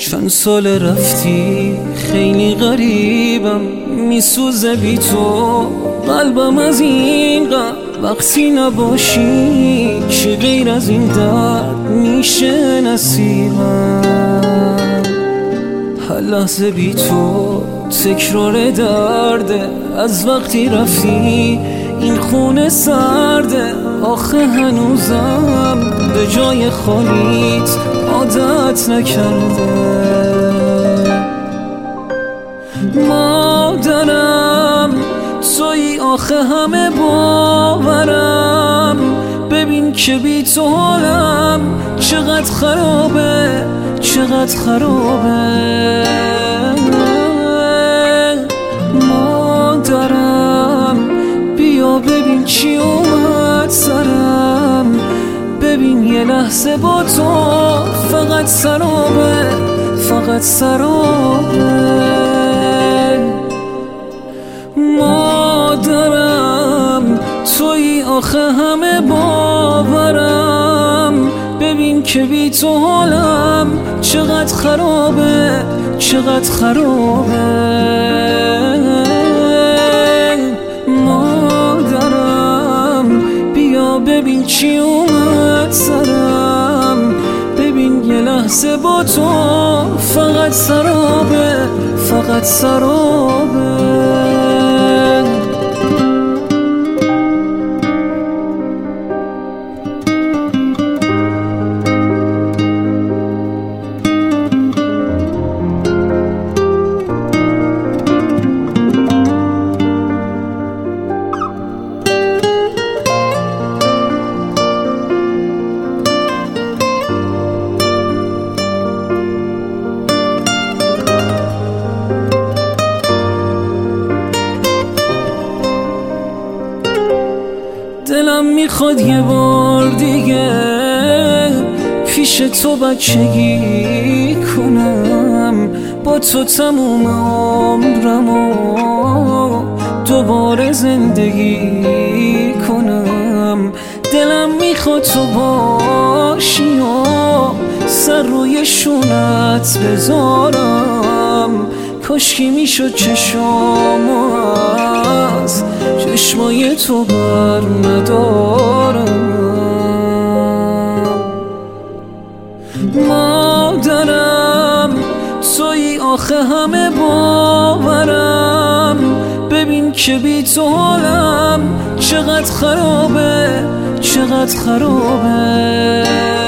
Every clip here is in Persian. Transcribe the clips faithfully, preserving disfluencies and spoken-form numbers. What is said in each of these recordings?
چند سال رفتی خیلی غریبم، میسوزه بی تو قلبم از این قلب. وقتی نباشی چی غیر از این درد میشه نصیبم. هر لحظه بی تو تکرار درده، از وقتی رفتی این خونه سرده. آخه هنوزم به جای خالیت عادت نکرده. مادرم توی آخه همه باورم، ببین که بی تو حالم چقدر خرابه، چقدر خرابه. مادرم بیا ببین چی اومد سرم، ببین یه لحظه با تو فقط سرابه، فقط سرابه. مادرم توی آخه همه باورم، ببین که بی تو حالم چقدر خرابه، چقدر خرابه. مادرم بیا ببین چی اومد سرم، ببین یه لحظه با تو فقط سرابه، فقط سرابه. دلم میخواد یه بار دیگه پیش تو بچگی کنم، با تو تموم عمرمو دوباره زندگی کنم. دلم میخواد تو باشی و سر روی شونت بذارم، کاشکی میشد چشامو از چشمای تو بر ندارم. مادرم توی آخه همه باورم، ببین که بی تو حالم چقدر خرابه، چقدر خرابه.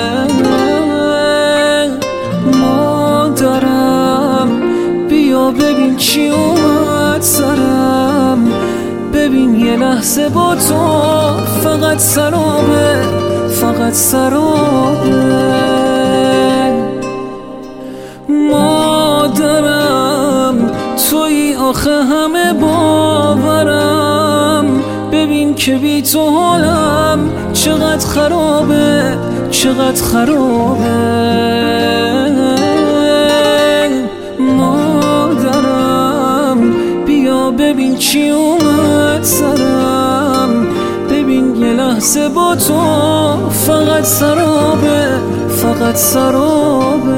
مادرم بیا ببین چی اومد سرم، ببین یه لحظه با تو فقط سرابه، فقط سرابه. مادرم توی آخه همه باورم، ببین که بی تو حالم چقدر خرابه، چقدر خرابه. مادرم بیا ببین چی اومد سرم، ببین یه لحظه با تو فقط سرابه، فقط سرابه.